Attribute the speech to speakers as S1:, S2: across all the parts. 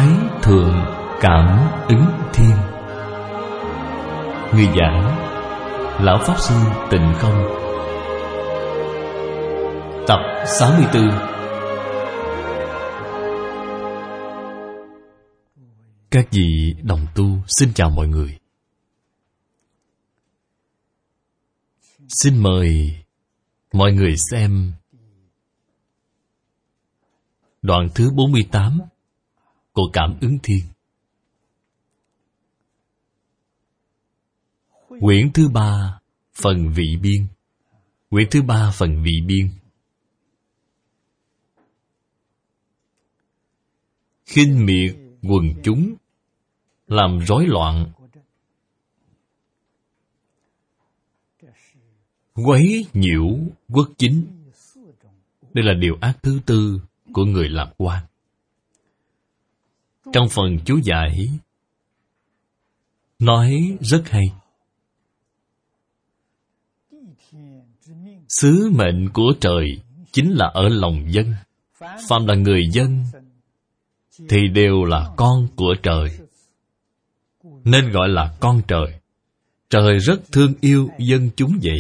S1: Thái Thượng Cảm Ứng Thiên. Người giảng Lão Pháp Sư Tịnh Không. Tập 64. Các vị đồng tu xin chào mọi người. Xin mời mọi người xem đoạn thứ 48 của Cảm Ứng Thiên. Quyển thứ 3 phần vị biên. Quyển thứ 3 phần vị biên. Khinh miệt quần chúng, làm rối loạn, quấy nhiễu quốc chính. Đây là điều ác thứ tư của người làm quan. Trong phần chú giải nói rất hay. Sứ mệnh của trời chính là ở lòng dân. Phàm là người dân thì đều là con của trời, nên gọi là con trời. Trời rất thương yêu dân chúng vậy.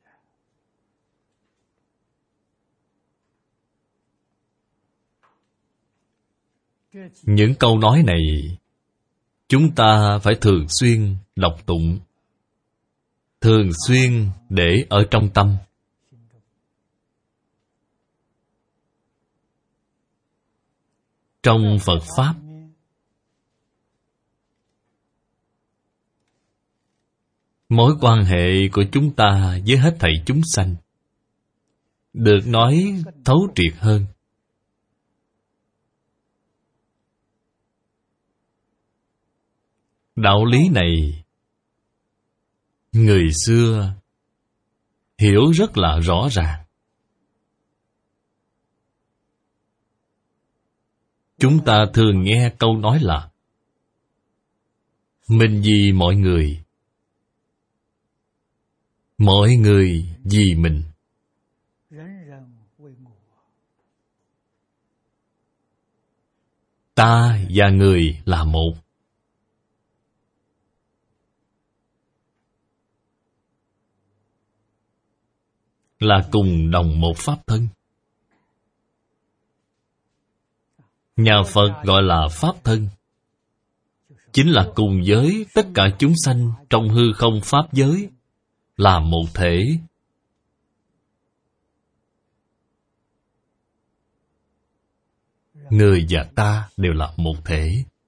S1: Những câu nói này chúng ta phải thường xuyên đọc tụng, thường xuyên để ở trong tâm. Trong Phật Pháp, mối quan hệ của chúng ta với hết thảy chúng sanh được nói thấu triệt hơn. Đạo lý này người xưa hiểu rất là rõ ràng. Chúng ta thường nghe câu nói là mình vì mọi người, mọi người vì mình. Ta và người là một. Là cùng đồng một pháp thân. Nhà Phật gọi là pháp thân, chính là cùng với tất cả chúng sanh trong hư không pháp giới, là một thể. Người và ta đều là một thể.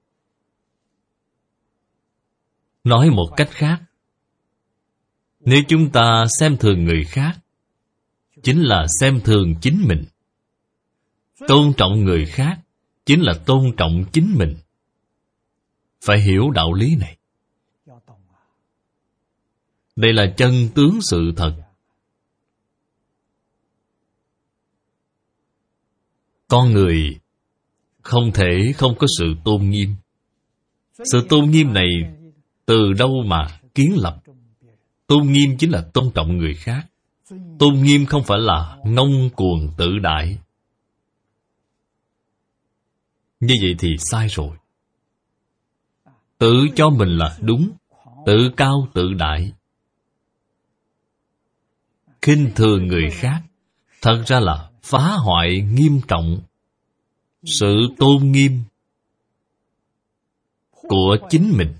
S1: Nói một cách khác, nếu chúng ta xem thường người khác, chính là xem thường chính mình. Tôn trọng người khác chính là tôn trọng chính mình. Phải hiểu đạo lý này. Đây là chân tướng sự thật. Con người không thể không có sự tôn nghiêm. Sự tôn nghiêm này từ đâu mà kiến lập? Tôn nghiêm chính là tôn trọng người khác. Tôn nghiêm không phải là ngông cuồng tự đại. Như vậy thì sai rồi. Tự cho mình là đúng, tự cao tự đại, khinh thường người khác, thật ra là phá hoại nghiêm trọng sự tôn nghiêm của chính mình.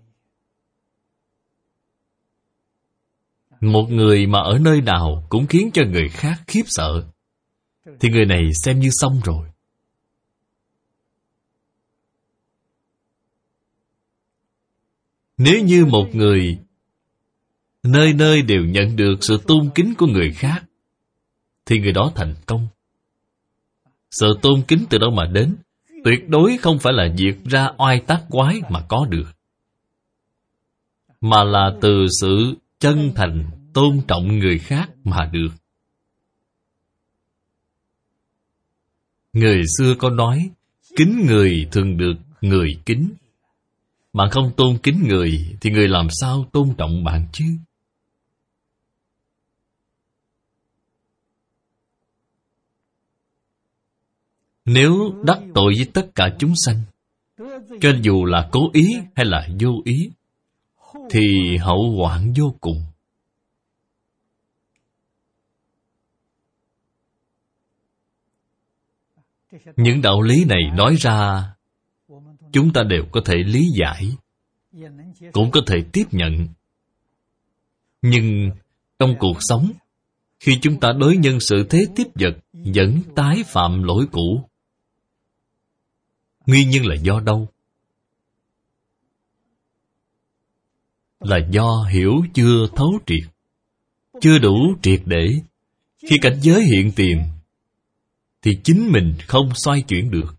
S1: Một người mà ở nơi nào cũng khiến cho người khác khiếp sợ, thì người này xem như xong rồi. Nếu như một người nơi nơi đều nhận được sự tôn kính của người khác, thì người đó thành công. Sự tôn kính từ đâu mà đến? Tuyệt đối không phải là việc ra oai tác quái mà có được, mà là từ sự chân thành tôn trọng người khác mà được. Người xưa có nói, kính người thường được người kính. Bạn không tôn kính người thì người làm sao tôn trọng bạn chứ? Nếu đắc tội với tất cả chúng sanh cho dù là cố ý hay là vô ý, thì hậu hoạn vô cùng. Những đạo lý này nói ra, chúng ta đều có thể lý giải, cũng có thể tiếp nhận. Nhưng trong cuộc sống, khi chúng ta đối nhân xử thế tiếp vật, vẫn tái phạm lỗi cũ. Nguyên nhân là do đâu? Là do hiểu chưa thấu triệt, chưa đủ triệt để. Khi cảnh giới hiện tiền, thì chính mình không xoay chuyển được.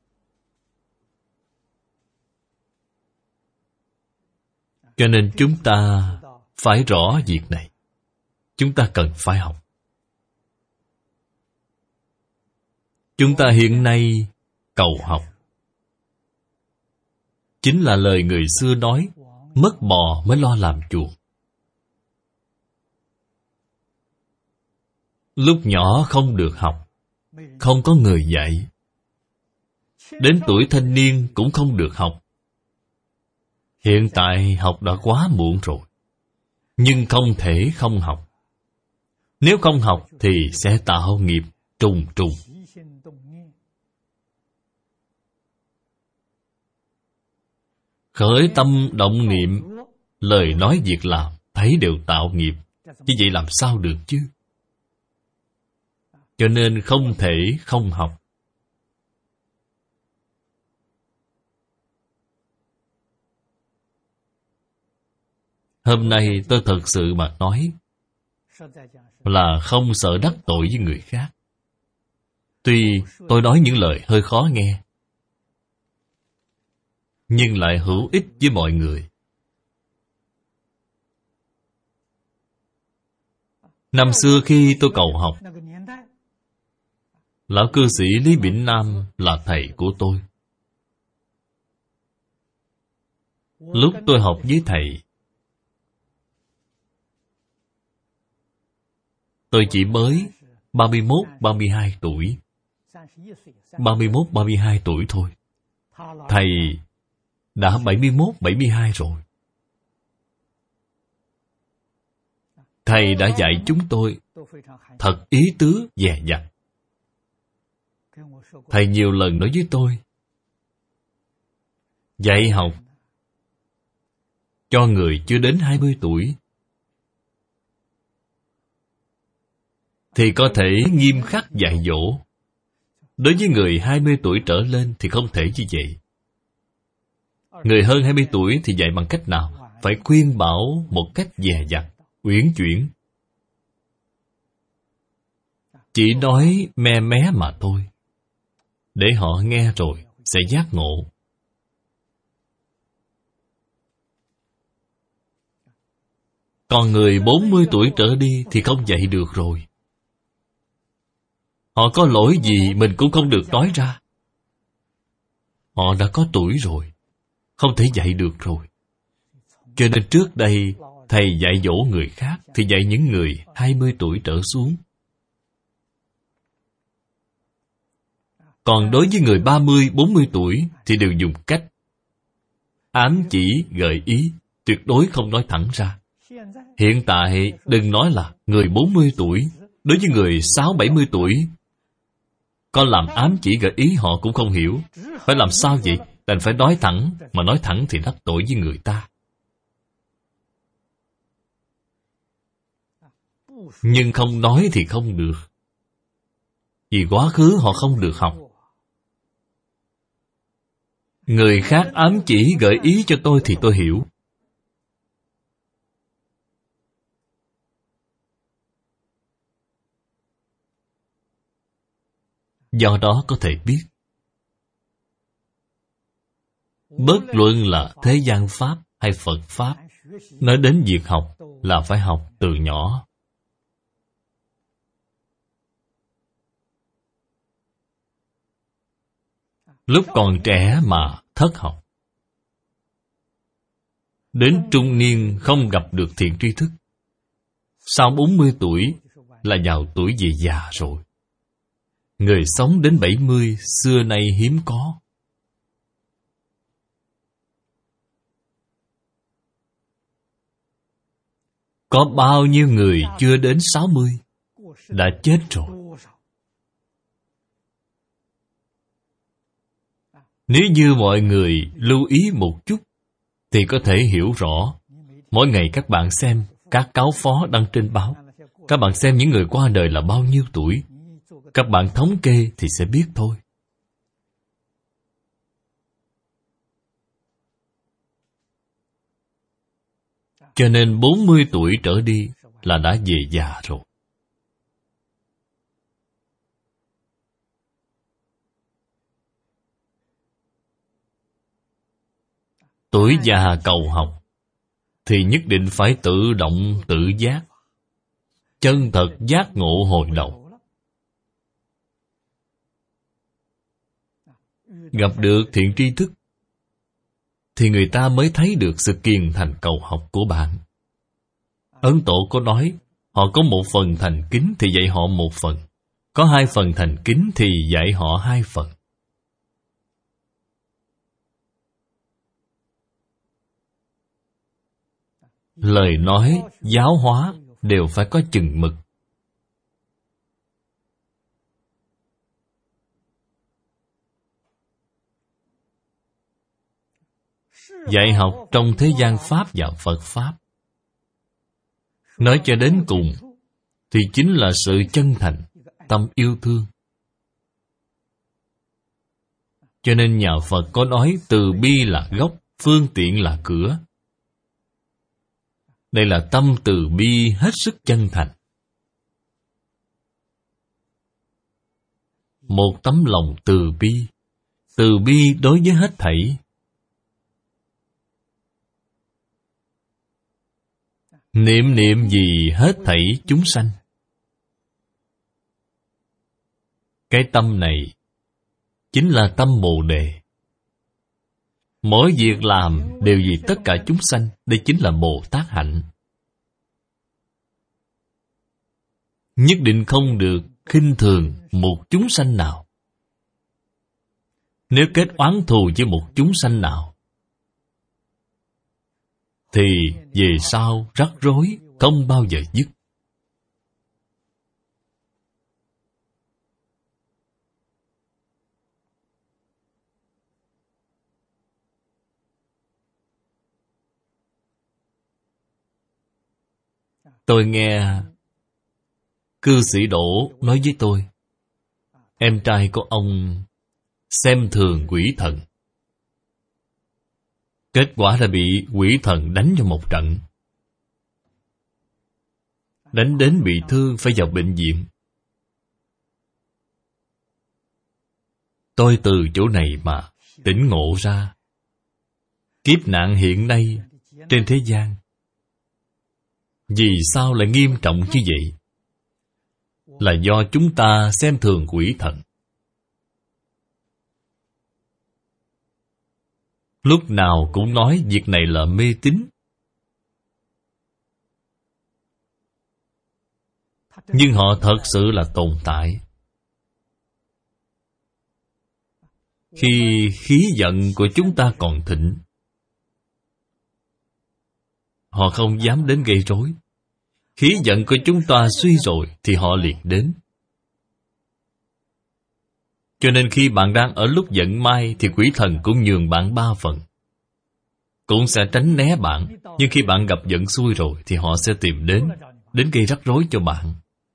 S1: Cho nên chúng ta phải rõ việc này. Chúng ta cần phải học. Chúng ta hiện nay cầu học. Chính là lời người xưa nói, mất bò mới lo làm chuồng. Lúc nhỏ không được học, không có người dạy. Đến tuổi thanh niên cũng không được học. Hiện tại học đã quá muộn rồi. Nhưng không thể không học. Nếu không học thì sẽ tạo nghiệp trùng trùng. Khởi tâm động niệm, lời nói việc làm, thấy đều tạo nghiệp. Như vậy làm sao được chứ? Cho nên không thể không học. Hôm nay tôi thật sự mà nói là không sợ đắc tội với người khác. Tuy tôi nói những lời hơi khó nghe, nhưng lại hữu ích với mọi người. Năm xưa khi tôi cầu học, lão cư sĩ Lý Bỉnh Nam là thầy của tôi. Lúc tôi học với thầy, tôi chỉ mới 31, 32 tuổi. 31, 32 tuổi thôi. Thầy đã 71, 72 rồi. Thầy đã dạy chúng tôi thật ý tứ dè dặt. Thầy nhiều lần nói với tôi, dạy học cho người chưa đến 20 tuổi thì có thể nghiêm khắc dạy dỗ. Đối với người 20 tuổi trở lên thì không thể như vậy. Người hơn 20 tuổi thì dạy bằng cách nào? Phải khuyên bảo một cách dè dặt, uyển chuyển. Chỉ nói me mé mà thôi, để họ nghe rồi sẽ giác ngộ. Còn người 40 tuổi trở đi thì không dạy được rồi. Họ có lỗi gì mình cũng không được nói ra. Họ đã có tuổi rồi, không thể dạy được rồi. Cho nên trước đây, thầy dạy dỗ người khác thì dạy những người 20 tuổi trở xuống. Còn đối với người 30, 40 tuổi thì đều dùng cách ám chỉ, gợi ý, tuyệt đối không nói thẳng ra. Hiện tại, đừng nói là người 40 tuổi, đối với người 6, 70 tuổi, có làm ám chỉ gợi ý họ cũng không hiểu. Phải làm sao vậy? Đành phải nói thẳng, mà nói thẳng thì đắc tội với người ta. Nhưng không nói thì không được. Vì quá khứ họ không được học. Người khác ám chỉ gợi ý cho tôi thì tôi hiểu. Do đó có thể biết, bất luận là thế gian Pháp hay Phật Pháp, nói đến việc học là phải học từ nhỏ. Lúc còn trẻ mà thất học, đến trung niên không gặp được thiện tri thức, sau 40 tuổi là vào tuổi về già rồi. Người sống đến 70 xưa nay hiếm có. Có bao nhiêu người chưa đến 60 đã chết rồi. Nếu như mọi người lưu ý một chút thì có thể hiểu rõ. Mỗi ngày các bạn xem các cáo phó đăng trên báo. Các bạn xem những người qua đời là bao nhiêu tuổi. Các bạn thống kê thì sẽ biết thôi. Cho nên 40 tuổi trở đi là đã về già rồi. Tuổi già cầu học thì nhất định phải tự động tự giác, chân thật giác ngộ hồi đầu. Gặp được thiện tri thức thì người ta mới thấy được sự kiền thành cầu học của bạn. Ấn Tổ có nói, họ có một phần thành kính thì dạy họ một phần, có 2 phần thành kính thì dạy họ 2 phần. Lời nói, giáo hóa đều phải có chừng mực. Dạy học trong thế gian Pháp và Phật Pháp, nói cho đến cùng thì chính là sự chân thành, tâm yêu thương. Cho nên nhà Phật có nói từ bi là gốc, phương tiện là cửa. Đây là tâm từ bi hết sức chân thành. Một tấm lòng từ bi đối với hết thảy. Niệm gì hết thảy chúng sanh. Cái tâm này chính là tâm Bồ Đề. Mỗi việc làm đều vì tất cả chúng sanh. Đây chính là Bồ Tát hạnh. Nhất định không được khinh thường một chúng sanh nào. Nếu kết oán thù với một chúng sanh nào thì về sau rắc rối không bao giờ dứt. Tôi nghe cư sĩ Đỗ nói với tôi, em trai của ông xem thường quỷ thần. Kết quả là bị quỷ thần đánh cho một trận. Đánh đến bị thương phải vào bệnh viện. Tôi từ chỗ này mà tỉnh ngộ ra, kiếp nạn hiện nay trên thế gian vì sao lại nghiêm trọng như vậy? Là do chúng ta xem thường quỷ thần. Lúc nào cũng nói việc này là mê tín. Nhưng họ thật sự là tồn tại. Khi khí giận của chúng ta còn thịnh, họ không dám đến gây rối. Khí giận của chúng ta suy rồi thì họ liền đến. Cho nên khi bạn đang ở lúc giận mai thì quỷ thần cũng nhường bạn 3 phần. Cũng sẽ tránh né bạn. Nhưng khi bạn gặp giận xui rồi thì họ sẽ tìm đến gây rắc rối cho bạn.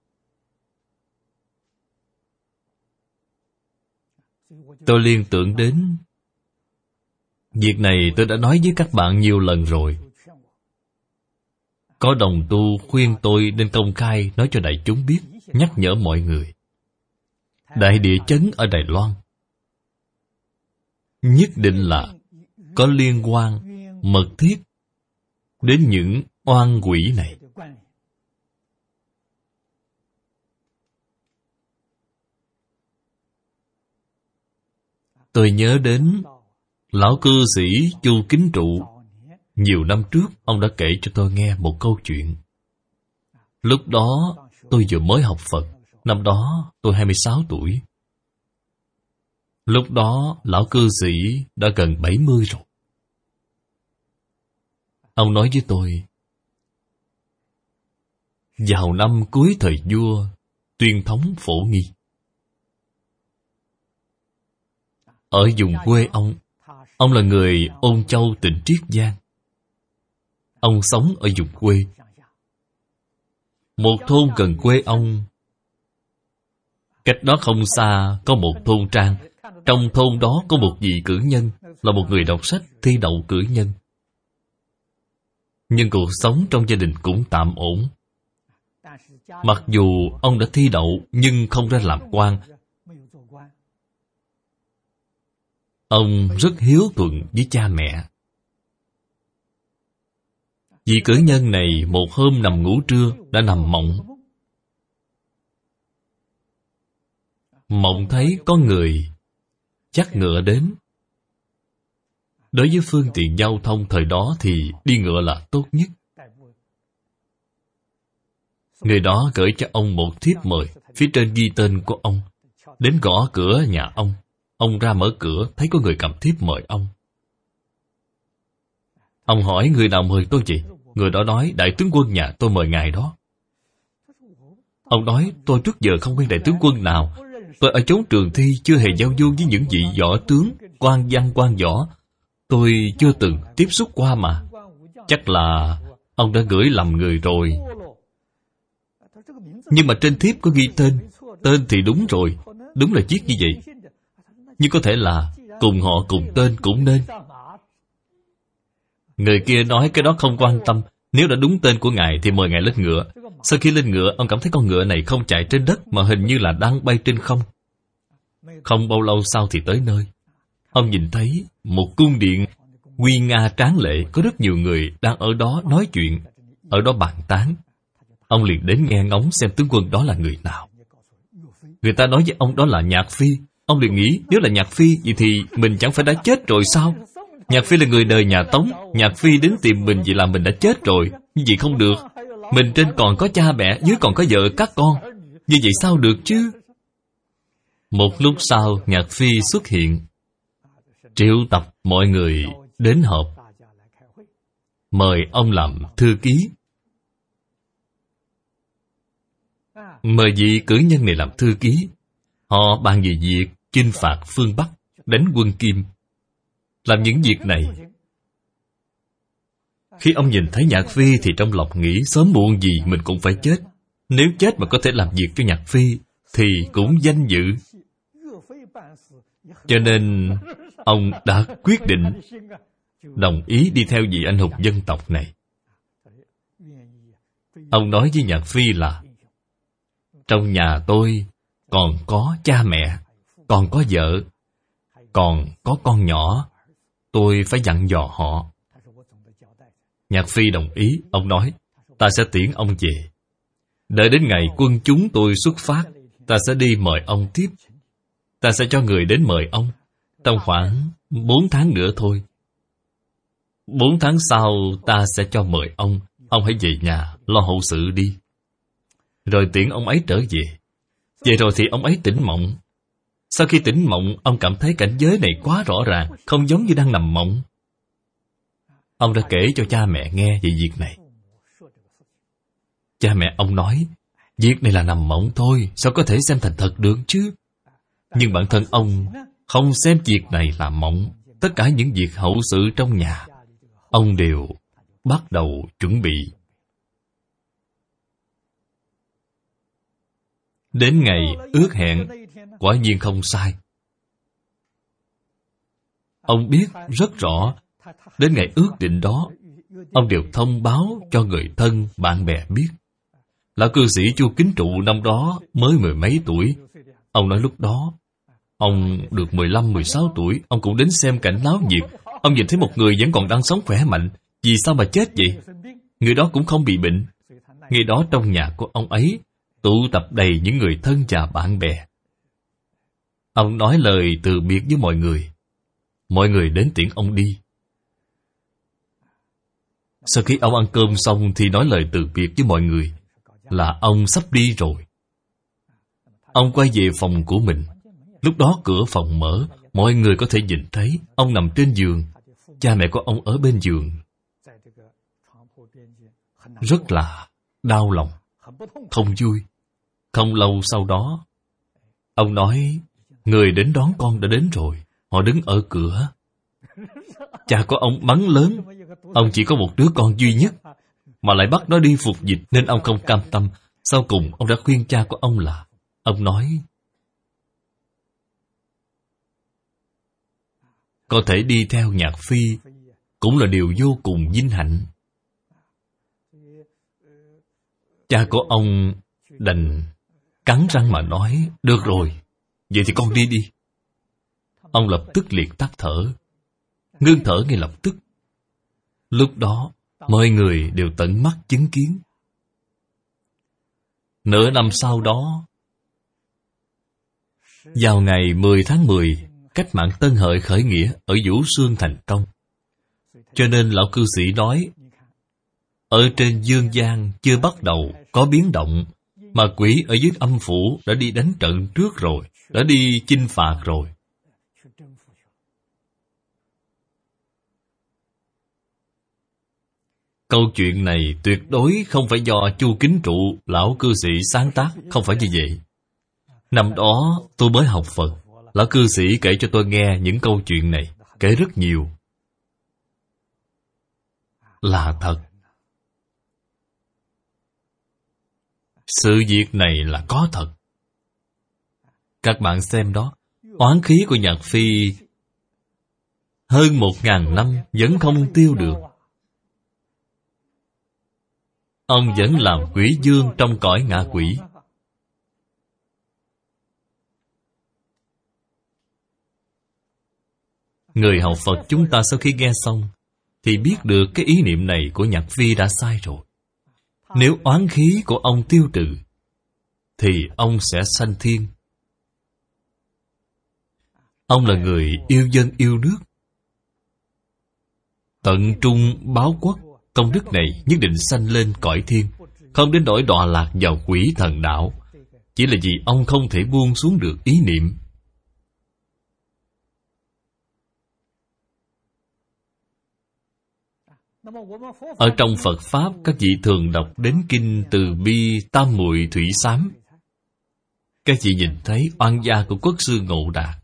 S1: Tôi liên tưởng đến việc này tôi đã nói với các bạn nhiều lần rồi. Có đồng tu khuyên tôi nên công khai nói cho đại chúng biết, nhắc nhở mọi người. Đại địa chấn ở Đài Loan nhất định là có liên quan mật thiết đến những oan quỷ này. Tôi nhớ đến lão cư sĩ Chu Kính Trụ. Nhiều năm trước, ông đã kể cho tôi nghe một câu chuyện. Lúc đó, tôi vừa mới học Phật. Năm đó, tôi 26 tuổi. Lúc đó, lão cư sĩ đã gần 70 rồi. Ông nói với tôi, vào năm cuối thời vua Tuyên Thống Phổ Nghi. Ở vùng quê ông là người Ôn Châu, tỉnh Triết Giang. Ông sống ở vùng quê. Một thôn gần quê ông, cách đó không xa có một thôn trang. Trong thôn đó có một vị cử nhân, là một người đọc sách, thi đậu cử nhân. Nhưng cuộc sống trong gia đình cũng tạm ổn. Mặc dù ông đã thi đậu nhưng không ra làm quan. Ông rất hiếu thuận với cha mẹ. Vị cử nhân này một hôm nằm ngủ trưa đã nằm mộng. Mộng thấy có người dắt ngựa đến. Đối với phương tiện giao thông thời đó thì đi ngựa là tốt nhất. Người đó gửi cho ông một thiếp mời, phía trên ghi tên của ông. Đến gõ cửa nhà ông. Ông ra mở cửa, thấy có người cầm thiếp mời ông. Ông hỏi người nào mời tôi vậy? Người đó nói, đại tướng quân nhà tôi mời ngài đó. Ông nói, tôi trước giờ không quen đại tướng quân nào. Tôi ở chốn trường thi chưa hề giao du với những vị võ tướng, quan văn quan võ. Tôi chưa từng tiếp xúc qua mà. Chắc là ông đã gửi lầm người rồi. Nhưng mà trên thiếp có ghi tên. Tên thì đúng rồi, đúng là viết như vậy. Nhưng có thể là cùng họ cùng tên cũng nên. Người kia nói cái đó không quan tâm. Nếu đã đúng tên của ngài thì mời ngài lên ngựa. Sau khi lên ngựa, ông cảm thấy con ngựa này không chạy trên đất mà hình như là đang bay trên không. Không bao lâu sau thì tới nơi. Ông nhìn thấy một cung điện nguy nga tráng lệ, có rất nhiều người đang ở đó nói chuyện, ở đó bàn tán. Ông liền đến nghe ngóng xem tướng quân đó là người nào. Người ta nói với ông đó là Nhạc Phi. Ông liền nghĩ, nếu là Nhạc Phi, vậy thì mình chẳng phải đã chết rồi sao? Nhạc Phi là người đời nhà Tống. Nhạc Phi đến tìm mình vậy là mình đã chết rồi. Như vậy không được. Mình trên còn có cha mẹ, dưới còn có vợ các con. Như vậy sao được chứ? Một lúc sau, Nhạc Phi xuất hiện, triệu tập mọi người đến họp, mời ông làm thư ký. Mời vị cử nhân này làm thư ký. Họ bàn về việc chinh phạt phương Bắc, đánh quân Kim. Làm những việc này. Khi ông nhìn thấy Nhạc Phi thì trong lòng nghĩ sớm muộn gì mình cũng phải chết. Nếu chết mà có thể làm việc cho Nhạc Phi thì cũng danh dự. Cho nên ông đã quyết định đồng ý đi theo vị anh hùng dân tộc này. Ông nói với Nhạc Phi là, trong nhà tôi còn có cha mẹ, còn có vợ, còn có con nhỏ. Tôi phải dặn dò họ. Nhạc Phi đồng ý. Ông nói, ta sẽ tiễn ông về. Đợi đến ngày quân chúng tôi xuất phát, ta sẽ đi mời ông tiếp. Ta sẽ cho người đến mời ông. Trong khoảng 4 tháng nữa thôi. 4 tháng sau ta sẽ cho mời ông. Ông hãy về nhà lo hậu sự đi. Rồi tiễn ông ấy trở về. Về rồi thì ông ấy tỉnh mộng. Sau khi tỉnh mộng, ông cảm thấy cảnh giới này quá rõ ràng, không giống như đang nằm mộng. Ông đã kể cho cha mẹ nghe về việc này. Cha mẹ ông nói, việc này là nằm mộng thôi, sao có thể xem thành thật được chứ? Nhưng bản thân ông không xem việc này là mộng. Tất cả những việc hậu sự trong nhà, ông đều bắt đầu chuẩn bị. Đến ngày ước hẹn, quả nhiên không sai. Ông biết rất rõ, đến ngày ước định đó, ông đều thông báo cho người thân, bạn bè biết. Lão cư sĩ Chu Kính Trụ năm đó mới 10 mấy tuổi. Ông nói lúc đó, ông được 15-16 tuổi, ông cũng đến xem cảnh náo nhiệt. Ông nhìn thấy một người vẫn còn đang sống khỏe mạnh. Vì sao mà chết vậy? Người đó cũng không bị bệnh. Ngày đó trong nhà của ông ấy, tụ tập đầy những người thân và bạn bè. Ông nói lời từ biệt với mọi người. Mọi người đến tiễn ông đi. Sau khi ông ăn cơm xong thì nói lời từ biệt với mọi người là ông sắp đi rồi. Ông quay về phòng của mình. Lúc đó cửa phòng mở, mọi người có thể nhìn thấy ông nằm trên giường. Cha mẹ của ông ở bên giường. Rất là đau lòng. không vui. Không lâu sau đó, ông nói, người đến đón con đã đến rồi. Họ đứng ở cửa. Cha của ông mắng lớn. Ông chỉ có một đứa con duy nhất, mà lại bắt nó đi phục dịch, nên ông không cam tâm. Sau cùng, ông đã khuyên cha của ông là, ông nói, có thể đi theo Nhạc Phi cũng là điều vô cùng vinh hạnh. Cha của ông đành cắn răng mà nói, được rồi, vậy thì con đi đi. Ông lập tức liệt tắt thở, ngưng thở ngay lập tức. Lúc đó, mọi người đều tận mắt chứng kiến. Nửa năm sau đó, vào ngày 10 tháng 10, cách mạng Tân Hợi khởi nghĩa ở Vũ Xương thành công. Cho nên lão cư sĩ nói, ở trên dương gian chưa bắt đầu có biến động, mà quỷ ở dưới âm phủ đã đi đánh trận trước rồi, đã đi chinh phạt rồi. Câu chuyện này tuyệt đối không phải do Chu Kính Trụ, lão cư sĩ sáng tác, không phải như vậy. Năm đó tôi mới học Phật, lão cư sĩ kể cho tôi nghe những câu chuyện này, kể rất nhiều. Là thật. Sự việc này là có thật. Các bạn xem đó, oán khí của Nhạc Phi hơn 1000 năm vẫn không tiêu được. Ông vẫn làm quỷ vương trong cõi ngạ quỷ. Người học Phật chúng ta sau khi nghe xong thì biết được cái ý niệm này của Nhạc Phi đã sai rồi. Nếu oán khí của ông tiêu trừ thì ông sẽ sanh thiên. Ông là người yêu dân yêu nước, tận trung báo quốc. Công đức này nhất định sanh lên cõi thiên, không đến nỗi đọa lạc vào quỷ thần đạo. Chỉ là vì ông không thể buông xuống được ý niệm. Ở trong Phật Pháp, các vị thường đọc đến kinh Từ Bi Tam Muội Thủy Xám. Các vị nhìn thấy oan gia của Quốc sư Ngộ Đạt.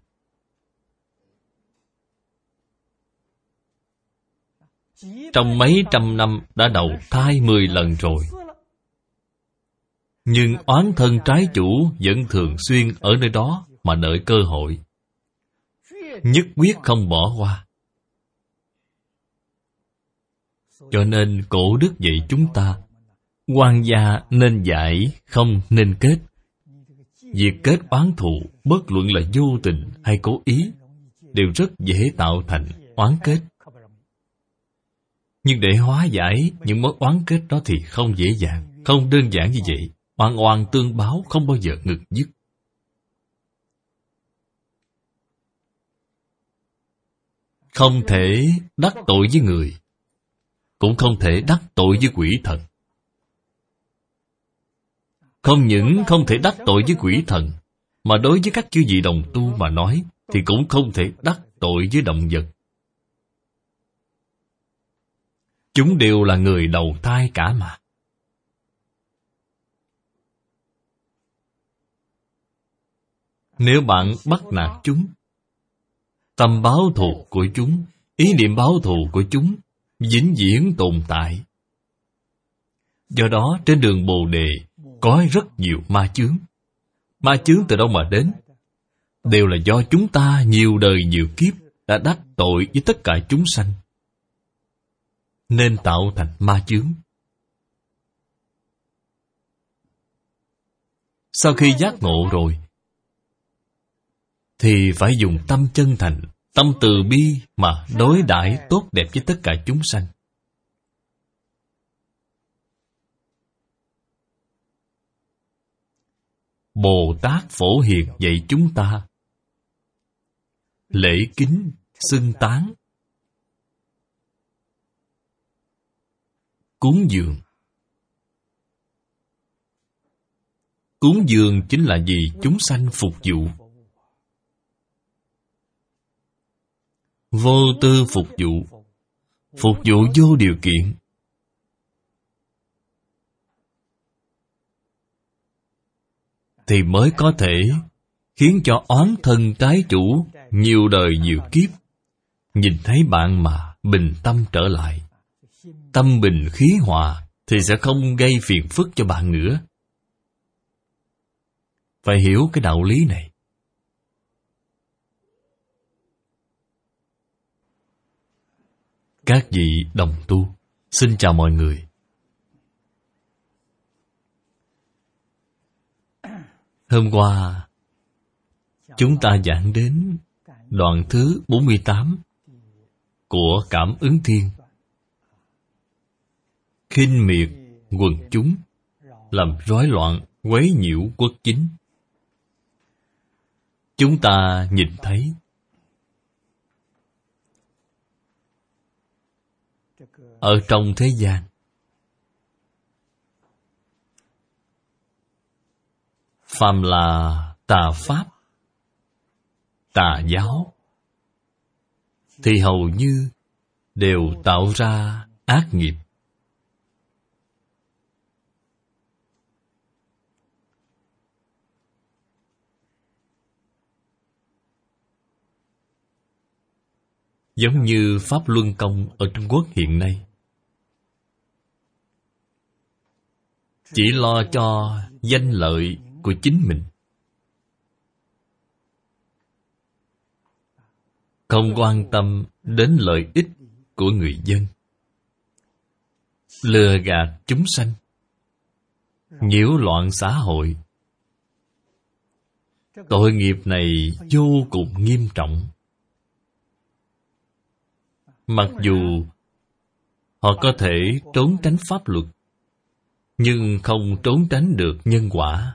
S1: Trong mấy trăm năm đã đầu thai 10 lần rồi. Nhưng oán thân trái chủ vẫn thường xuyên ở nơi đó mà đợi cơ hội. Nhất quyết không bỏ qua. Cho nên cổ đức dạy chúng ta, oan gia nên giải, không nên kết. Việc kết oán thù, bất luận là vô tình hay cố ý, đều rất dễ tạo thành oán kết. Nhưng để hóa giải những mối oán kết đó thì không dễ dàng, không đơn giản như vậy. Oan oan tương báo không bao giờ ngừng dứt. Không thể đắc tội với người, cũng không thể đắc tội với quỷ thần. Không những không thể đắc tội với quỷ thần, mà đối với các chư vị đồng tu mà nói, thì cũng không thể đắc tội với động vật. Chúng đều là người đầu thai cả mà. Nếu bạn bắt nạt chúng, tâm báo thù của chúng, ý niệm báo thù của chúng vĩnh viễn tồn tại. Do đó trên đường Bồ Đề có rất nhiều ma chướng. Ma chướng từ đâu mà đến? Đều là do chúng ta nhiều đời nhiều kiếp đã đắc tội với tất cả chúng sanh, nên tạo thành ma chướng. Sau khi giác ngộ rồi thì phải dùng tâm chân thành, tâm từ bi mà đối đãi tốt đẹp với tất cả chúng sanh. Bồ Tát Phổ Hiền dạy chúng ta lễ kính, xưng tán, cúng dường. Cúng dường chính là vì chúng sanh phục vụ. Vô tư phục vụ, phục vụ vô điều kiện. thì mới có thể khiến cho oán thân trái chủ nhiều đời nhiều kiếp nhìn thấy bạn mà bình tâm trở lại. Tâm bình khí hòa thì sẽ không gây phiền phức cho bạn nữa. Phải hiểu cái đạo lý này. Các vị đồng tu, xin chào mọi người. Hôm qua, chúng ta giảng đến đoạn thứ 48 của Cảm Ứng Thiên. Khinh miệt quần chúng, làm rối loạn, quấy nhiễu quốc chính. Chúng ta nhìn thấy ở trong thế gian, phàm là tà pháp, tà giáo thì hầu như đều tạo ra ác nghiệp. Giống như Pháp Luân Công ở Trung Quốc hiện nay, chỉ lo cho danh lợi của chính mình, không quan tâm đến lợi ích của người dân, lừa gạt chúng sanh, nhiễu loạn xã hội. Tội nghiệp này vô cùng nghiêm trọng. Mặc dù họ có thể trốn tránh pháp luật, nhưng không trốn tránh được nhân quả.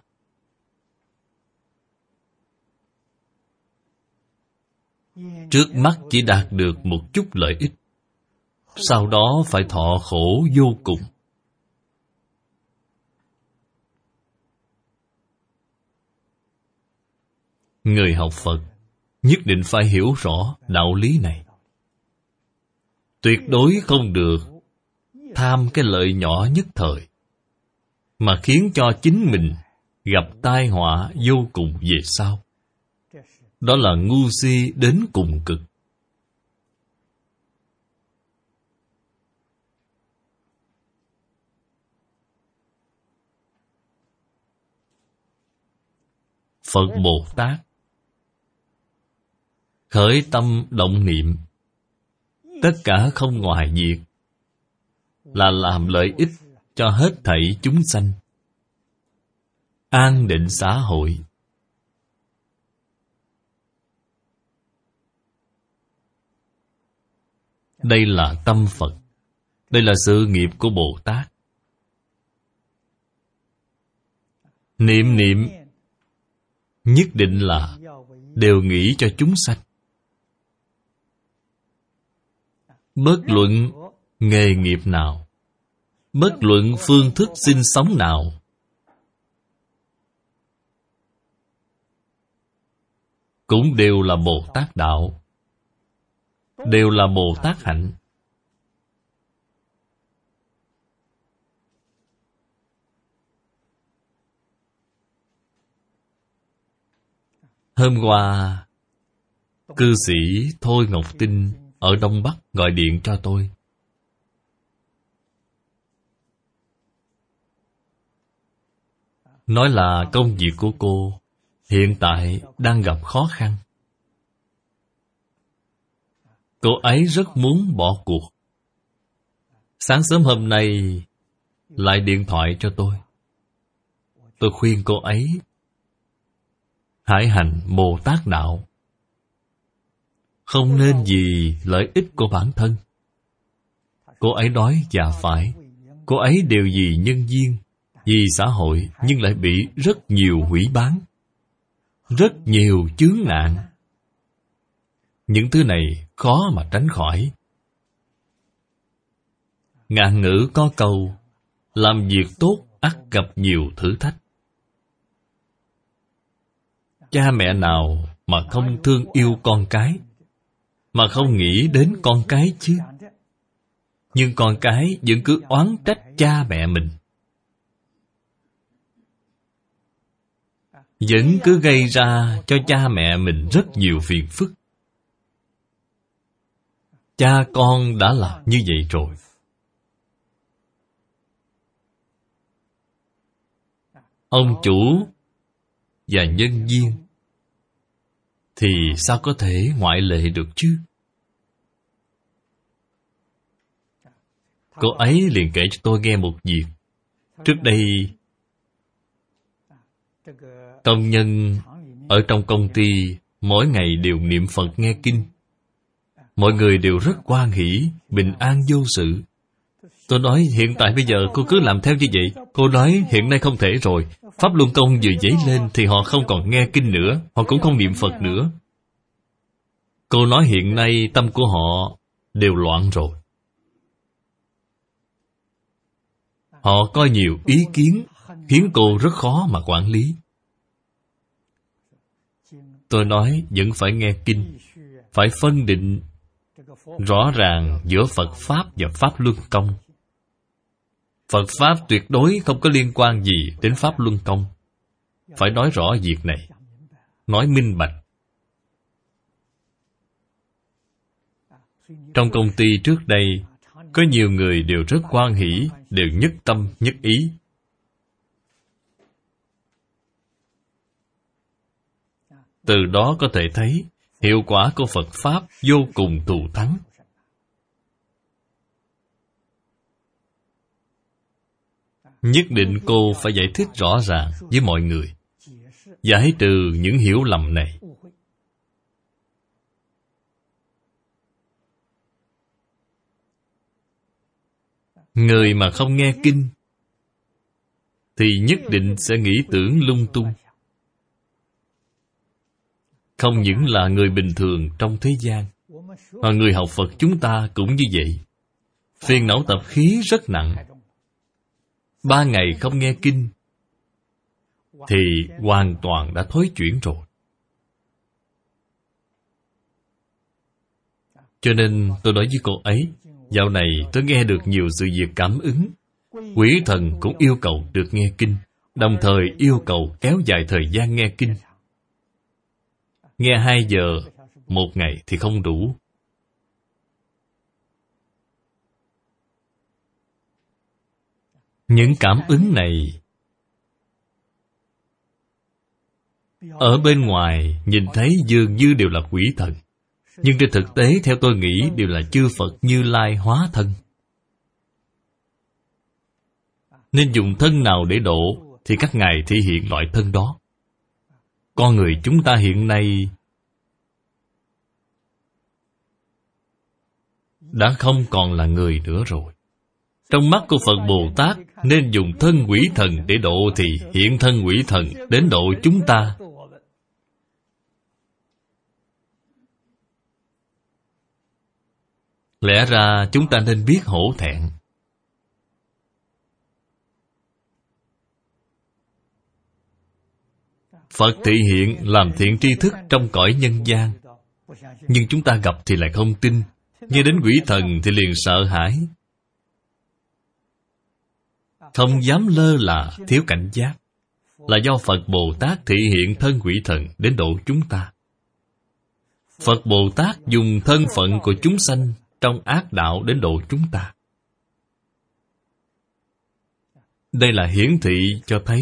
S1: Trước mắt chỉ đạt được một chút lợi ích, sau đó phải thọ khổ vô cùng. Người học Phật nhất định phải hiểu rõ đạo lý này. Tuyệt đối không được tham cái lợi nhỏ nhất thời, mà khiến cho chính mình gặp tai họa vô cùng về sau. Đó là ngu si đến cùng cực. Phật Bồ Tát khởi tâm động niệm, tất cả không ngoài việc là làm lợi ích cho hết thảy chúng sanh, an định xã hội. Đây là tâm Phật, đây là sự nghiệp của Bồ Tát. Niệm niệm nhất định là đều nghĩ cho chúng sanh. Bất luận nghề nghiệp nào, bất luận phương thức sinh sống nào, cũng đều là Bồ Tát đạo, đều là Bồ Tát hạnh. Hôm qua, cư sĩ Thôi Ngọc Tinh ở Đông Bắc gọi điện cho tôi. Nói là công việc của cô hiện tại đang gặp khó khăn. Cô ấy rất muốn bỏ cuộc. Sáng sớm hôm nay lại điện thoại cho tôi. Tôi khuyên cô ấy hãy hành Bồ Tát đạo, không nên vì lợi ích của bản thân. Cô ấy nói dạ phải. Cô ấy đều vì nhân duyên, vì xã hội, nhưng lại bị rất nhiều hủy bán, rất nhiều chướng nạn. Những thứ này khó mà tránh khỏi. Ngạn ngữ có câu, làm việc tốt ắt gặp nhiều thử thách. Cha mẹ nào mà không thương yêu con cái, mà không nghĩ đến con cái chứ? Nhưng con cái vẫn cứ oán trách cha mẹ mình. vẫn cứ gây ra cho cha mẹ mình rất nhiều phiền phức. Cha con đã là như vậy rồi. Ông chủ và nhân viên thì sao có thể ngoại lệ được chứ? Cô ấy liền kể cho tôi nghe một việc. Trước đây, công nhân ở trong công ty mỗi ngày đều niệm Phật nghe kinh. Mọi người đều rất hoan hỷ, bình an vô sự. Tôi nói hiện tại bây giờ cô cứ làm theo như vậy. Cô nói hiện nay không thể rồi. Pháp Luân Công vừa dấy lên thì họ không còn nghe kinh nữa, họ cũng không niệm Phật nữa. Cô nói hiện nay tâm của họ đều loạn rồi. Họ có nhiều ý kiến, khiến cô rất khó mà quản lý. Tôi nói vẫn phải nghe kinh, phải phân định rõ ràng giữa Phật Pháp và Pháp Luân Công. Phật Pháp tuyệt đối không có liên quan gì đến Pháp Luân Công. Phải nói rõ việc này, nói minh bạch. Trong công ty trước đây, có nhiều người đều rất hoan hỷ, đều nhất tâm, nhất ý. Từ đó có thể thấy, hiệu quả của Phật Pháp vô cùng thù thắng. Nhất định cô phải giải thích rõ ràng với mọi người, giải trừ những hiểu lầm này. Người mà không nghe kinh thì nhất định sẽ nghĩ tưởng lung tung. Không những là người bình thường trong thế gian, mà người học Phật chúng ta cũng như vậy. Phiền não tập khí rất nặng. 3 ngày không nghe kinh thì hoàn toàn đã thối chuyển rồi. Cho nên tôi nói với cô ấy, dạo này tôi nghe được nhiều sự việc cảm ứng. Quỷ thần cũng yêu cầu được nghe kinh, đồng thời yêu cầu kéo dài thời gian nghe kinh. Nghe 2 giờ, 1 ngày thì không đủ. Những cảm ứng này ở bên ngoài nhìn thấy dường như đều là quỷ thần, nhưng trên thực tế theo tôi nghĩ đều là chư Phật Như Lai hóa thân. Nên dùng thân nào để độ thì các ngài thể hiện loại thân đó. Con người chúng ta hiện nay đã không còn là người nữa rồi. Trong mắt của Phật Bồ Tát nên dùng thân quỷ thần để độ thì hiện thân quỷ thần đến độ chúng ta. Lẽ ra chúng ta nên biết hổ thẹn. Phật thị hiện làm thiện tri thức trong cõi nhân gian, nhưng chúng ta gặp thì lại không tin. Nghe đến quỷ thần thì liền sợ hãi, không dám lơ là, thiếu cảnh giác. Là do Phật Bồ Tát thị hiện thân quỷ thần đến độ chúng ta. Phật Bồ Tát dùng thân phận của chúng sanh trong ác đạo đến độ chúng ta. Đây là hiển thị cho thấy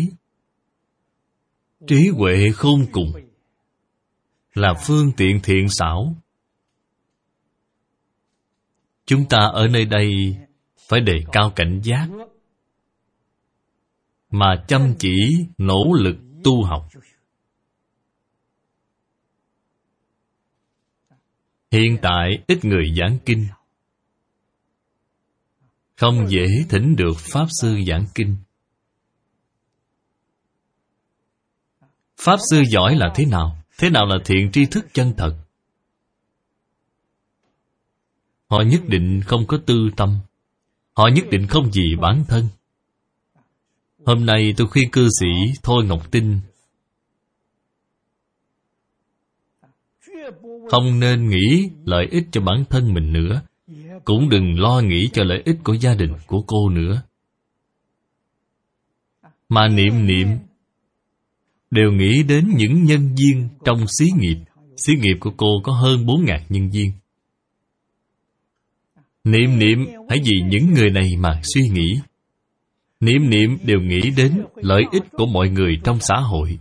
S1: trí huệ khôn cùng, là phương tiện thiện xảo. Chúng ta ở nơi đây phải đề cao cảnh giác, mà chăm chỉ nỗ lực tu học. Hiện tại ít người giảng kinh, không dễ thỉnh được Pháp Sư giảng kinh. Pháp Sư giỏi là thế nào? Thế nào là thiện tri thức chân thật? Họ nhất định không có tư tâm, họ nhất định không vì bản thân. Hôm nay tôi khuyên cư sĩ Thôi Ngọc Tinh không nên nghĩ lợi ích cho bản thân mình nữa, cũng đừng lo nghĩ cho lợi ích của gia đình của cô nữa, mà niệm đều nghĩ đến những nhân viên trong xí nghiệp. Xí nghiệp của cô có hơn 4.000 nhân viên. Niệm niệm hãy vì những người này mà suy nghĩ. Niệm niệm đều nghĩ đến lợi ích của mọi người trong xã hội.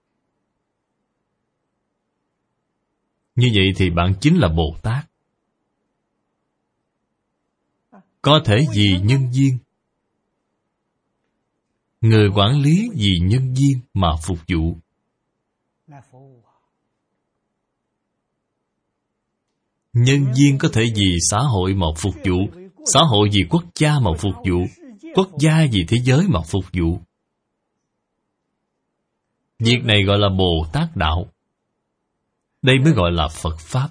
S1: Như vậy thì bạn chính là Bồ Tát. Có thể vì nhân viên, người quản lý vì nhân viên mà phục vụ. Nhân viên có thể vì xã hội mà phục vụ, xã hội vì quốc gia mà phục vụ, quốc gia vì thế giới mà phục vụ. Việc này gọi là Bồ Tát Đạo. Đây mới gọi là Phật Pháp.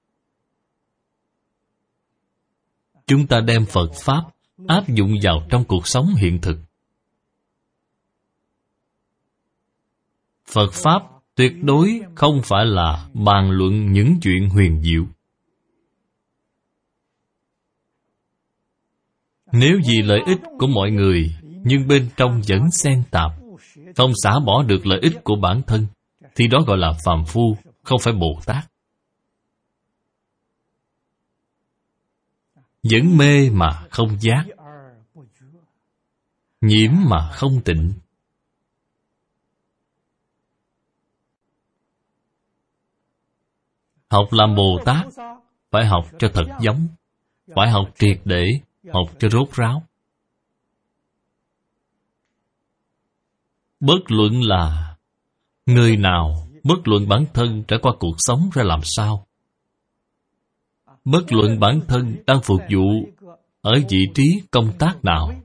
S1: Chúng ta đem Phật Pháp áp dụng vào trong cuộc sống hiện thực. Phật Pháp tuyệt đối không phải là bàn luận những chuyện huyền diệu. Nếu vì lợi ích của mọi người, nhưng bên trong vẫn xen tạp, không xả bỏ được lợi ích của bản thân, thì đó gọi là phàm phu, không phải Bồ Tát. Vẫn mê mà không giác, nhiễm mà không tịnh. Học làm Bồ Tát, phải học cho thật giống, phải học triệt để, học cho rốt ráo. Bất luận là người nào, bất luận bản thân trải qua cuộc sống ra làm sao, bất luận bản thân đang phục vụ ở vị trí công tác nào,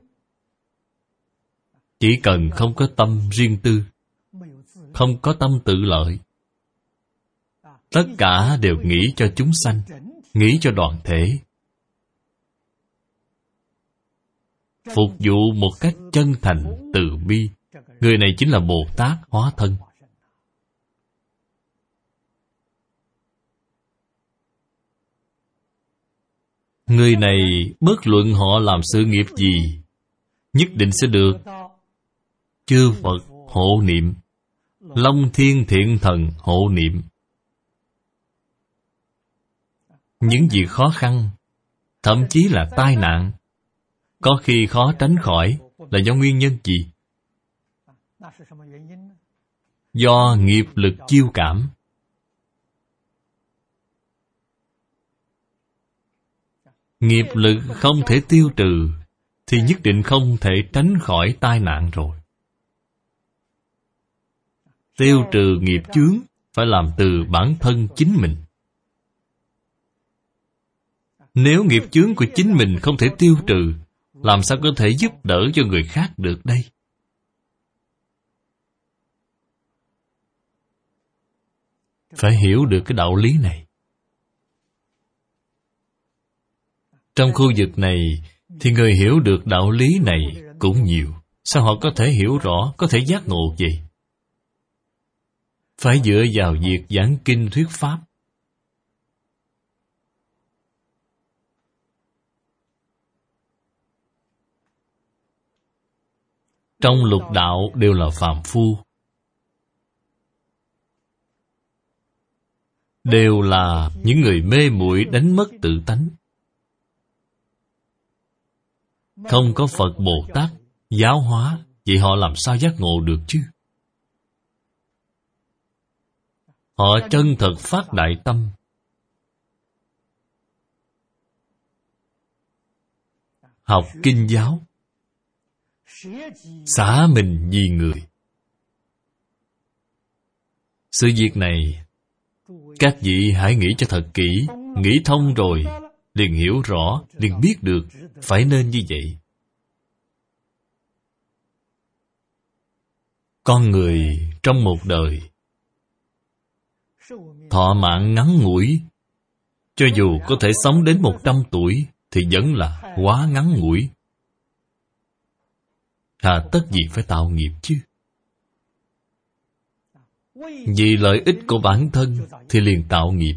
S1: chỉ cần không có tâm riêng tư, không có tâm tự lợi, tất cả đều nghĩ cho chúng sanh, nghĩ cho đoàn thể, phục vụ một cách chân thành, từ bi. Người này chính là Bồ Tát hóa thân. Người này bất luận họ làm sự nghiệp gì, nhất định sẽ được chư Phật hộ niệm, Long Thiên Thiện Thần hộ niệm. Những việc khó khăn, thậm chí là tai nạn, có khi khó tránh khỏi là do nguyên nhân gì? Do nghiệp lực chiêu cảm. Nghiệp lực không thể tiêu trừ thì nhất định không thể tránh khỏi tai nạn rồi. Tiêu trừ nghiệp chướng phải làm từ bản thân chính mình. Nếu nghiệp chướng của chính mình không thể tiêu trừ, làm sao có thể giúp đỡ cho người khác được đây? Phải hiểu được cái đạo lý này. Trong khu vực này thì người hiểu được đạo lý này cũng nhiều. Sao họ có thể hiểu rõ, có thể giác ngộ vậy? Phải dựa vào việc giảng kinh thuyết pháp. Trong lục đạo đều là phàm phu, đều là những người mê muội đánh mất tự tánh. Không có Phật Bồ Tát giáo hóa, vậy họ làm sao giác ngộ được chứ? Họ chân thật phát đại tâm, học kinh giáo, xả mình vì người. Sự việc này các vị hãy nghĩ cho thật kỹ. Nghĩ thông rồi liền hiểu rõ, liền biết được phải nên như vậy. Con người trong một đời thọ mạng ngắn ngủi, cho dù có thể sống đến 100 tuổi thì vẫn là quá ngắn ngủi. Hà tất gì phải tạo nghiệp chứ? Vì lợi ích của bản thân thì liền tạo nghiệp.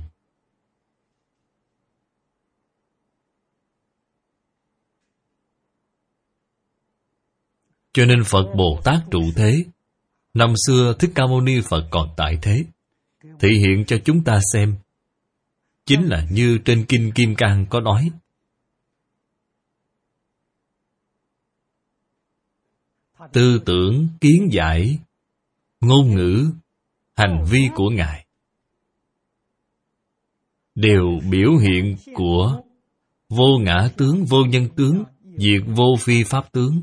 S1: Cho nên Phật Bồ Tát trụ thế, Năm xưa Thích Ca Mâu Ni Phật còn tại thế, thị hiện cho chúng ta xem. Chính là như trên Kinh Kim Cang có nói. Tư tưởng, kiến giải, ngôn ngữ, hành vi của Ngài đều biểu hiện của vô ngã tướng, vô nhân tướng, diệt vô phi pháp tướng.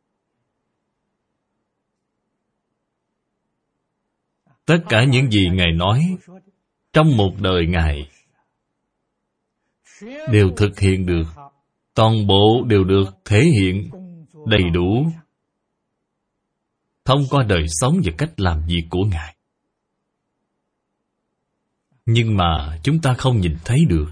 S1: Tất cả những gì Ngài nói trong một đời Ngài đều thực hiện được, toàn bộ đều được thể hiện đầy đủ thông qua đời sống và cách làm việc của Ngài. Nhưng mà chúng ta không nhìn thấy được.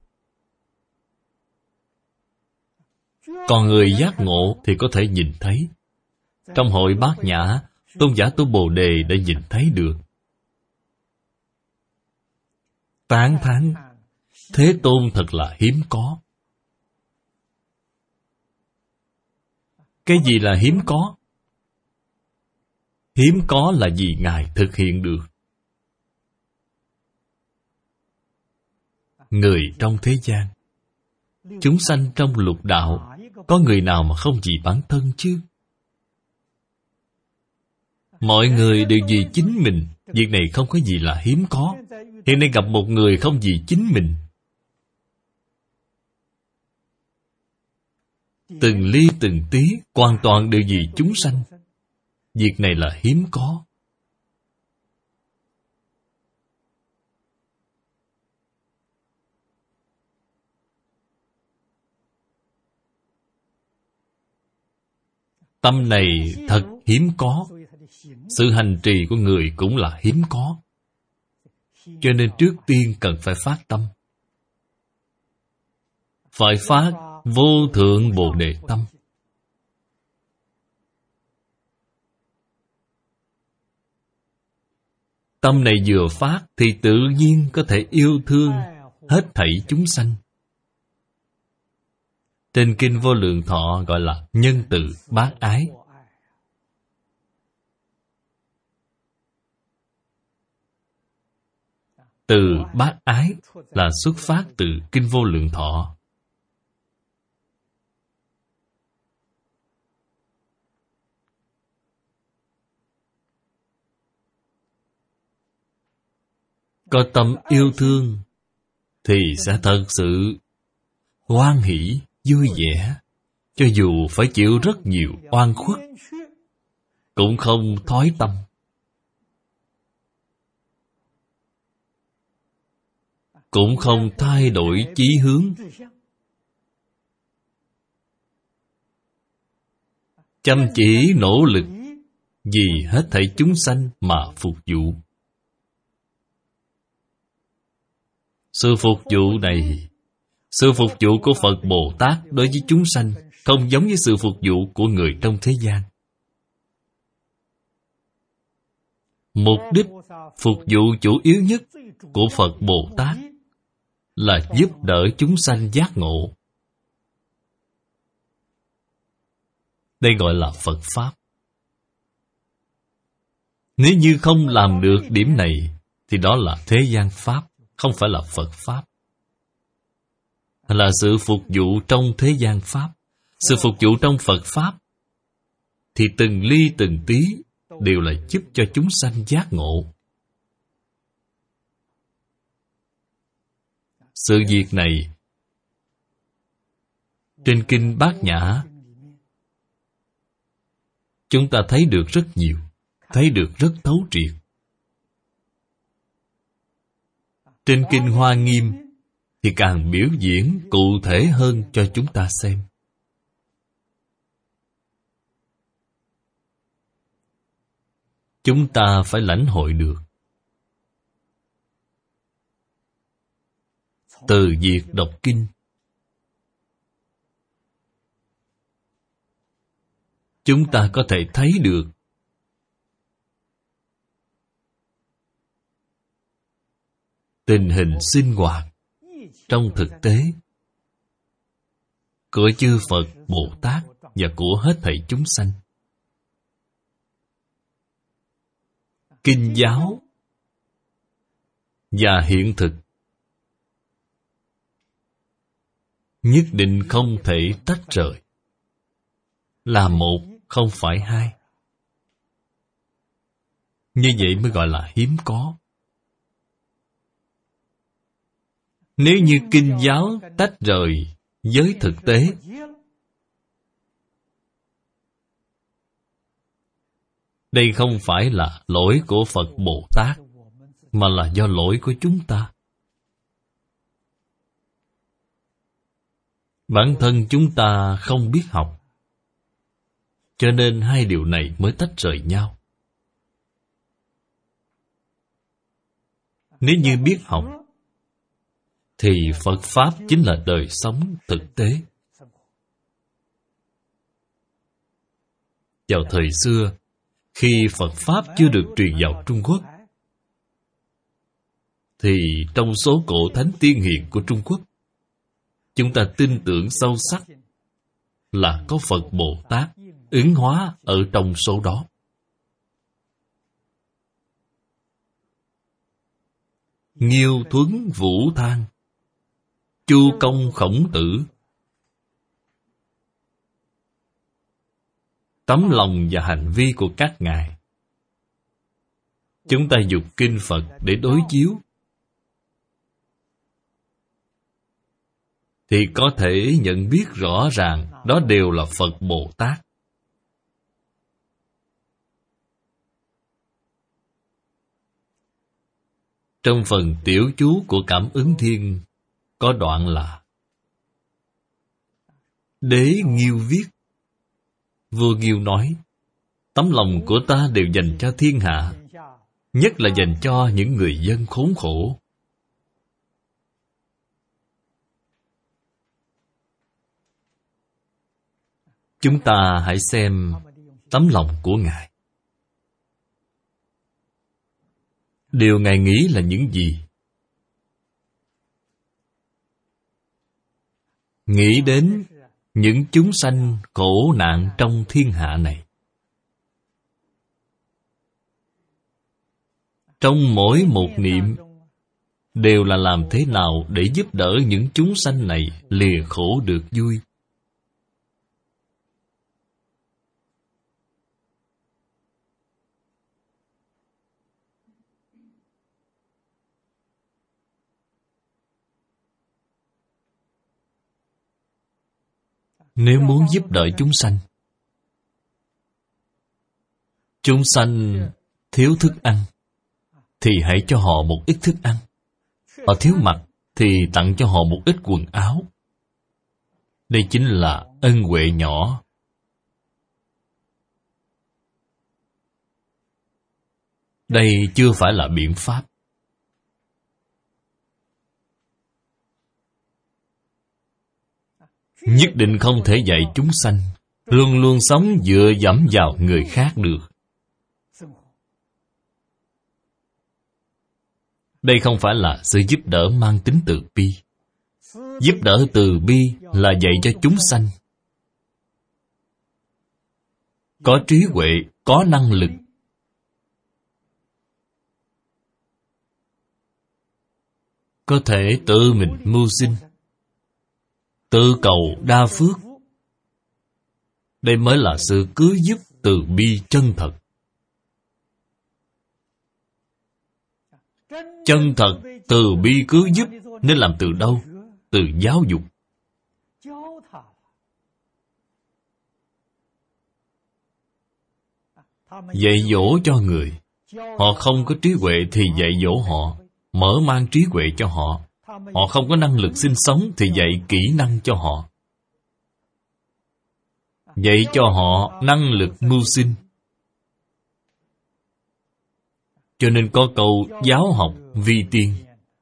S1: Còn người giác ngộ thì có thể nhìn thấy. Trong hội Bát Nhã, Tôn giả Tu Bồ Đề đã nhìn thấy được. Tán thán Thế Tôn thật là hiếm có. Cái gì là hiếm có? Hiếm có là vì Ngài thực hiện được. Người trong thế gian, chúng sanh trong lục đạo, có người nào mà không vì bản thân chứ? Mọi người đều vì chính mình. Việc này không có gì là hiếm có. Hiện nay gặp một người không vì chính mình, từng ly từng tí, hoàn toàn đều vì chúng sanh. Việc này là hiếm có. Tâm này thật hiếm có. Sự hành trì của người cũng là hiếm có. Cho nên trước tiên cần phải phát tâm. Phải phát vô thượng Bồ Đề tâm. Tâm này vừa phát thì tự nhiên có thể yêu thương hết thảy chúng sanh. Trên Kinh Vô Lượng Thọ gọi là nhân từ bác ái. Từ bác ái là xuất phát từ Kinh Vô Lượng Thọ. Có tâm yêu thương thì sẽ thật sự hoan hỷ, vui vẻ. Cho dù phải chịu rất nhiều oan khuất, cũng không thói tâm. Cũng không thay đổi chí hướng. Chăm chỉ nỗ lực vì hết thảy chúng sanh mà phục vụ. Sự phục vụ này, sự phục vụ của Phật Bồ Tát đối với chúng sanh không giống với sự phục vụ của người trong thế gian. Mục đích phục vụ chủ yếu nhất của Phật Bồ Tát là giúp đỡ chúng sanh giác ngộ. Đây gọi là Phật Pháp. Nếu như không làm được điểm này thì đó là thế gian Pháp, không phải là Phật Pháp. Là sự phục vụ trong thế gian Pháp. Sự phục vụ trong Phật Pháp thì từng ly từng tí đều là giúp cho chúng sanh giác ngộ. Sự việc này trên Kinh Bát Nhã chúng ta thấy được rất nhiều, thấy được rất thấu triệt. Trên Kinh Hoa Nghiêm thì càng biểu diễn cụ thể hơn cho chúng ta xem. Chúng ta phải lãnh hội được. Từ việc đọc kinh, chúng ta có thể thấy được tình hình sinh hoạt trong thực tế của chư Phật Bồ Tát và của hết thảy chúng sanh. kinh giáo và hiện thực nhất định không thể tách rời, là một, không phải hai. Như vậy mới gọi là hiếm có. Nếu như kinh giáo tách rời với thực tế, đây không phải là lỗi của Phật Bồ Tát, mà là do lỗi của chúng ta. Bản thân chúng ta không biết học, cho nên hai điều này mới tách rời nhau. Nếu như biết học, thì Phật Pháp chính là đời sống thực tế. Vào thời xưa, khi Phật Pháp chưa được truyền vào Trung Quốc, thì trong số cổ thánh tiên hiền của Trung Quốc, chúng ta tin tưởng sâu sắc là có Phật Bồ Tát ứng hóa ở trong số đó. Nghiêu Thuấn Vũ Thang, Chu Công Khổng Tử, tấm lòng và hành vi của các ngài, chúng ta dùng kinh Phật để đối chiếu, thì có thể nhận biết rõ ràng đó đều là Phật Bồ Tát. Trong phần tiểu chú của Cảm Ứng Thiên có đoạn là: Đế Nghiêu viết, vua Nghiêu nói, tấm lòng của ta đều dành cho thiên hạ, nhất là dành cho những người dân khốn khổ. Chúng ta hãy xem tấm lòng của Ngài. Điều Ngài nghĩ là những gì? Nghĩ đến những chúng sanh khổ nạn trong thiên hạ này. Trong mỗi một niệm đều là làm thế nào để giúp đỡ những chúng sanh này lìa khổ được vui. Nếu muốn giúp đỡ chúng sanh thiếu thức ăn, thì hãy cho họ một ít thức ăn. Họ thiếu mặc, thì tặng cho họ một ít quần áo. Đây chính là ân huệ nhỏ. Đây chưa phải là biện pháp. Nhất định không thể dạy chúng sanh luôn luôn sống dựa dẫm vào người khác được. Đây không phải là sự giúp đỡ mang tính từ bi. Giúp đỡ từ bi là dạy cho chúng sanh có trí huệ, có năng lực, có thể tự mình mưu sinh, tự cầu đa phước. Đây mới là sự cứu giúp từ bi chân thật. Chân thật từ bi cứu giúp nên làm từ đâu? Từ giáo dục. Dạy dỗ cho người. Họ không có trí huệ thì dạy dỗ họ, mở mang trí huệ cho họ. Họ không có năng lực sinh sống thì dạy kỹ năng cho họ. Dạy cho họ năng lực mưu sinh. Cho nên có câu giáo học vi tiên.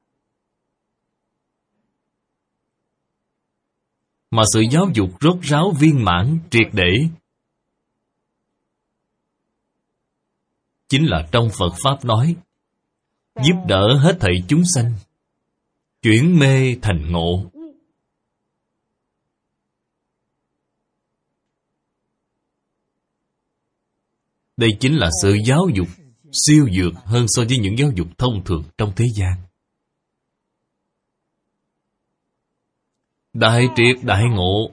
S1: Mà sự giáo dục rốt ráo viên mãn triệt để chính là trong Phật Pháp nói giúp đỡ hết thảy chúng sanh, chuyển mê thành ngộ. Đây chính là sự giáo dục siêu dược hơn so với những giáo dục thông thường trong thế gian. Đại triệt đại ngộ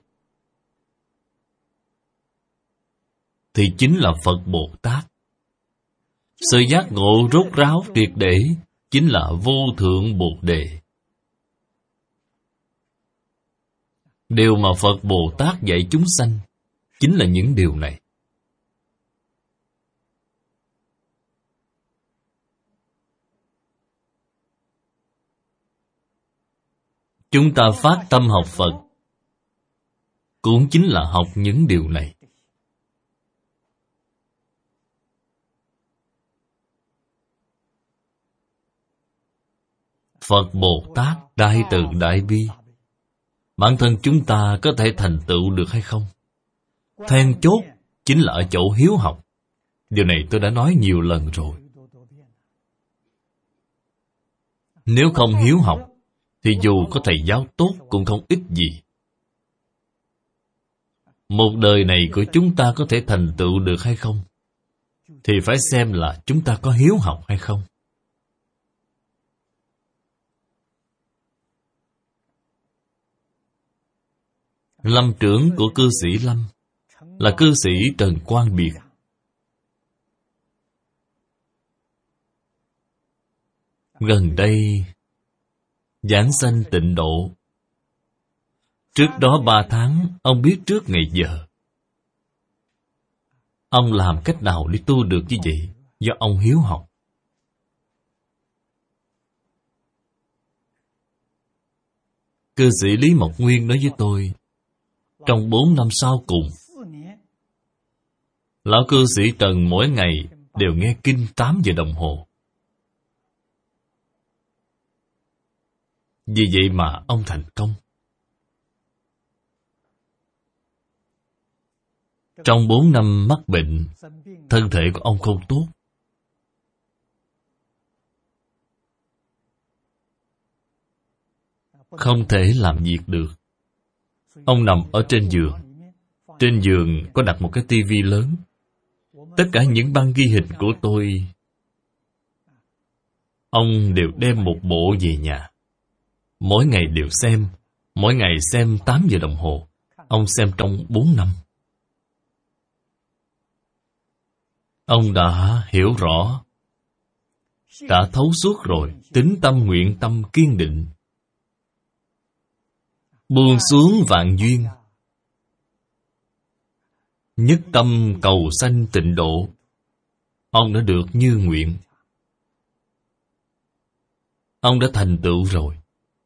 S1: thì chính là Phật Bồ Tát. Sự giác ngộ rốt ráo triệt để chính là vô thượng Bồ Đề. Điều mà Phật Bồ Tát dạy chúng sanh chính là những điều này. Chúng ta phát tâm học Phật cũng chính là học những điều này. Phật Bồ Tát đại từ đại bi, bản thân chúng ta có thể thành tựu được hay không? Then chốt chính là ở chỗ hiếu học. Điều này tôi đã nói nhiều lần rồi. Nếu không hiếu học thì dù có thầy giáo tốt cũng không ích gì. Một đời này của chúng ta có thể thành tựu được hay không thì phải xem là chúng ta có hiếu học hay không. Lâm trưởng của cư sĩ Lâm là cư sĩ Trần Quang Biệt. Gần đây giảng sanh tịnh độ. Trước đó 3 tháng, ông biết trước ngày giờ. Ông làm cách nào để tu được như vậy? Do ông hiếu học. Cư sĩ Lý Mộc Nguyên nói với tôi, trong 4 năm sau cùng, lão cư sĩ Trần mỗi ngày đều nghe kinh 8 giờ đồng hồ. Vì vậy mà ông thành công. Trong 4 năm mắc bệnh, thân thể của ông không tốt. Không thể làm việc được. Ông nằm ở trên giường. Trên giường có đặt một cái tivi lớn. Tất cả những băng ghi hình của tôi, ông đều đem một bộ về nhà. Mỗi ngày đều xem. Mỗi ngày xem 8 giờ đồng hồ. Ông xem trong 4 năm. Ông đã hiểu rõ, đã thấu suốt rồi, tín tâm nguyện tâm kiên định. Buông xuống vạn duyên, nhất tâm cầu sanh tịnh độ. Ông đã được như nguyện. Ông đã thành tựu rồi.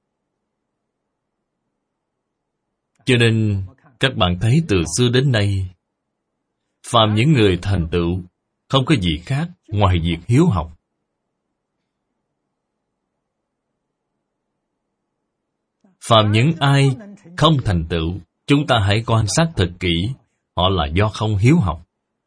S1: Cho nên các bạn thấy từ xưa đến nay, phàm những người thành tựu không có gì khác ngoài việc hiếu học. Phàm những ai không thành tựu, chúng ta hãy quan sát thật kỹ, họ là do không hiếu học.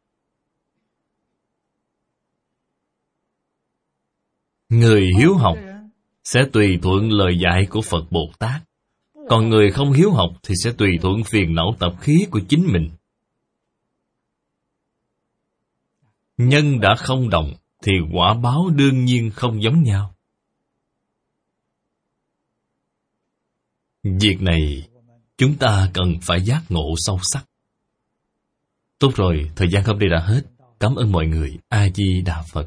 S1: Người hiếu học sẽ tùy thuận lời dạy của Phật Bồ Tát, còn người không hiếu học thì sẽ tùy thuận phiền não tập khí của chính mình. Nhân đã không đồng thì quả báo đương nhiên không giống nhau. Việc này chúng ta cần phải giác ngộ sâu sắc. Tốt rồi, thời gian hôm nay đã hết. Cảm ơn mọi người. A Di Đà Phật.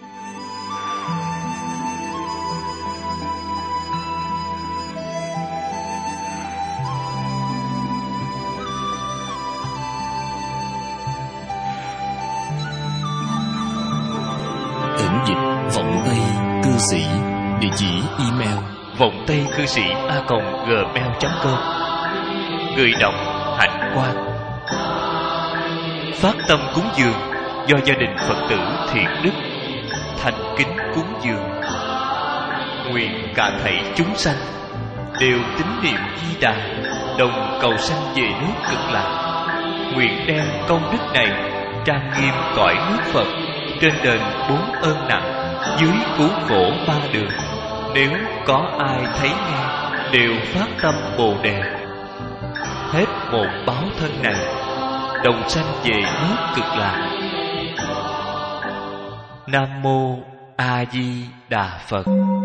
S1: Ẩn dịch vọng Tây cư sĩ. Địa chỉ email vọng tây cư sĩ@gmail.com. Người đọc Hạnh Quang. Phát tâm cúng dường do gia đình Phật tử Thiện Đức thành kính cúng dường. Nguyện cả thảy chúng sanh đều tín niệm Di Đà, đồng cầu sanh về nước Cực Lạc. Nguyện đem công đức này trang nghiêm cõi nước Phật, trên đền 4 ơn nặng, dưới cứu khổ 3 đường. Nếu có ai thấy nghe đều phát tâm Bồ Đề, hết một báo thân này đồng sanh về nước Cực Lạc.
S2: Nam Mô A Di Đà Phật.